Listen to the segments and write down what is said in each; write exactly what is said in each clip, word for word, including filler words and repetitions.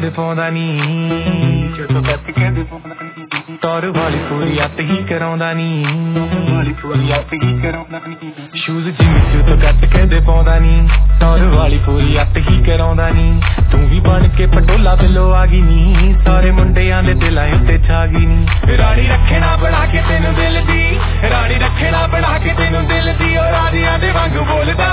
कहते पाउंदा नी तौर वाली पूरी अत ही कराउंदा नी शूज जिम च तो कट कहते पाउंदा नी तौर वाली पूरी अत ही कराउंदा नी तू भी बन के पटोला बिलो आ गई नी सारे मुंडियां दे दिलां उत्ते छा गई नी रानी रखना बना के तेनू दिल दी रानी रखना बना के तेनू दिल दी और राजियां दे वांगू बोलदा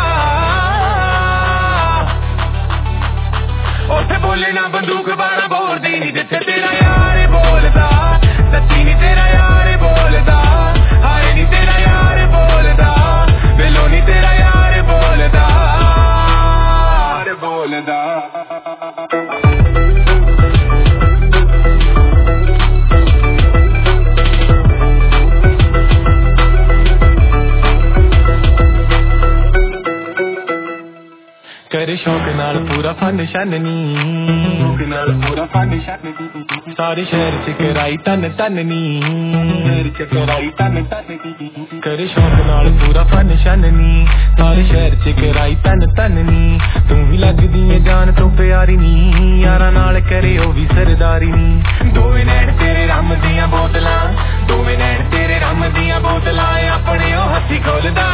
उठ बोले ना बंदूक बारा बोर दी नी जिथे तेरा यार बोलदा सच्ची नी तेरा यार बोलदा हारे नी तेरा यार बोलदा बिलो नी तेरा यार बोलदा यार बोलदा करे शौक नाल पूरा फन शन नी पूरा फन शन सारे शहर च कराई तन तन नी कराई तन तन करे शौक नाल पूरा फन शन नी सारे शहर च कराई तन तन नी तू भी लगदी है जान तो प्यारी नी यारा नाल करे ओ भी सरदारी नी दोवें नैन तेरे रम दियां बोतलां दोवें नैन तेरे रम दियां बोतलां अपने ओ हत्थी खोलदा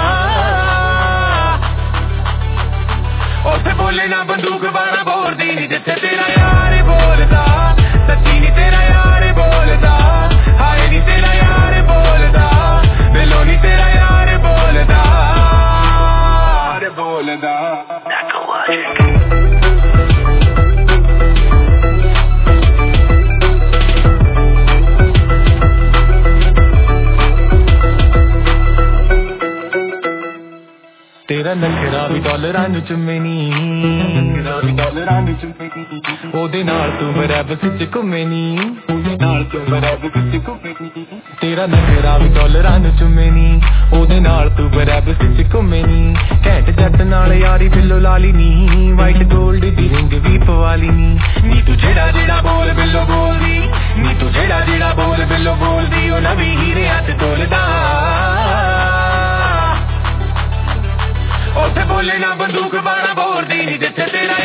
उठ बोले ना बंदूक बारा बोर दी नी जिथे तेरा यार बोलदा सच्ची नी तेरा यार बोलदा हारे नी तेरा यार बोलदा बिलो नी तेरा यार बोलदा यार बोलदा तेरा नखरा भी डॉलरां नू चुम्मे नी ओदे नाल तू बरैबस च घुम्मे नी तेरा नखरा भी डॉलरां नू चुम्मे नी ओदे नाल तू बरैबस च घुम्मे नी घैंट जट नाल यारी बिल्लो लाली नी वाइट गोल्ड दी रिंग भी पवाली नी नी तू जेड़ा जेड़ा बोल बिल्लो बोलदी नी तू जेड़ा जेड़ा बोल बिल्लो बोलदी ओ नवी हीरे हथ तोलदा उठ बोले ना बंदूक बारा बोर दी नी जिथे तेरा